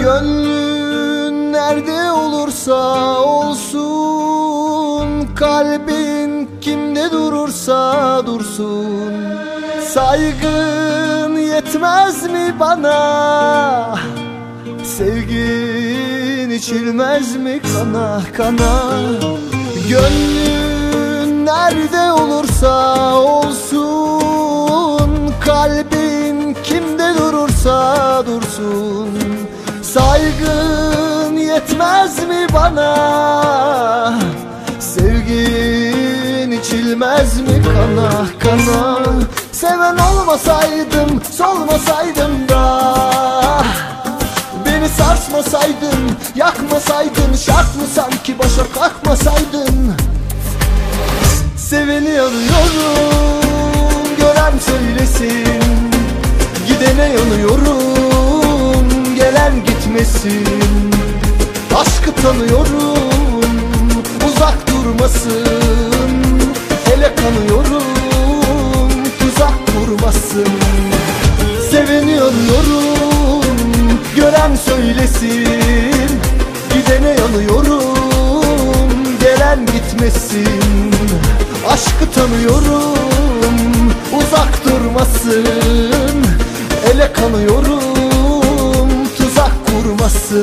Gönlün nerede olursa olsun, kalbin kimde durursa dursun. Saygın yetmez mi bana? Sevgin içilmez mi kana kana? Gönlün nerede olursa olsun, kalbin kimde durursa dursun. Saygın yetmez mi bana? Sevgin içilmez mi kana kana? Seven olmasaydım, solmasaydım da, beni sarsmasaydın, yakmasaydın, şart mı sanki başa kalkmasaydın? Seveni arıyorum, gören söylesin, gidene yanıyorum, gelen gitmesin. Aşkı tanıyorum, uzak durmasın, ele kanıyorum, tuzak kurmasın. Seveni arıyorum, gören söylesin, gidene yanıyorum, gelen gitmesin. Aşkı tanıyorum, uzak durmasın, ele kanıyorum, tuzak kurmasın.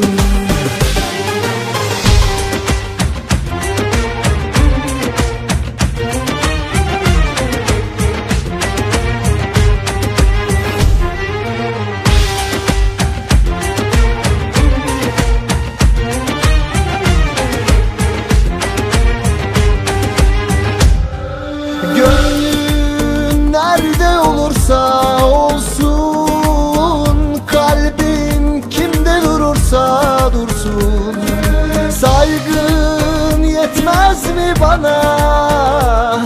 Gönlün nerede olursa olsun, kalbin kimde durursa dursun. Saygın yetmez mi bana?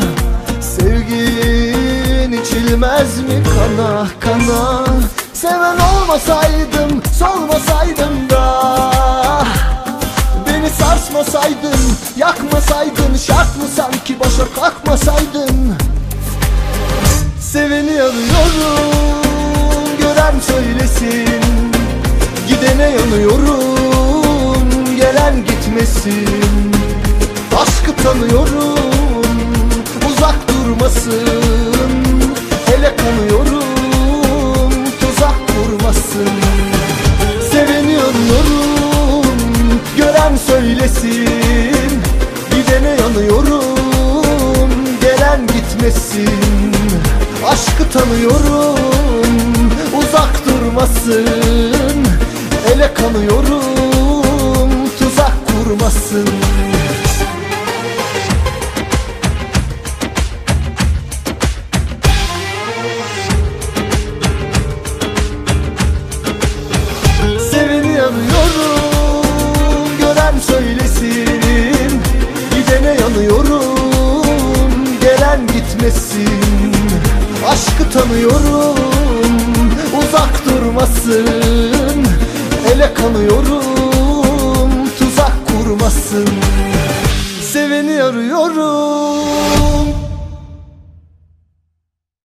Sevgin içilmez mi kana kana? Seven olmasaydım, solmasaydım da, beni sarsmasaydın, yakmasaydın, şart mı sanki başa kalkmasaydın? Seveni arıyorum, gören söylesin, gidene yanıyorum, gelen gitmesin. Aşkı tanıyorum, uzak durmasın, ele kanıyorum, tuzak kurmasın. Seveni arıyorum, gören söylesin, gidene yanıyorum, gelen gitmesin. Aşkı tanıyorum, uzak durmasın, ele kanıyorum, tuzak kurmasın. Seveni arıyorum, gören söylesin, gidene yanıyorum, gelen gitmesin. Aşkı tanıyorum, uzak durmasın, ele kanıyorum,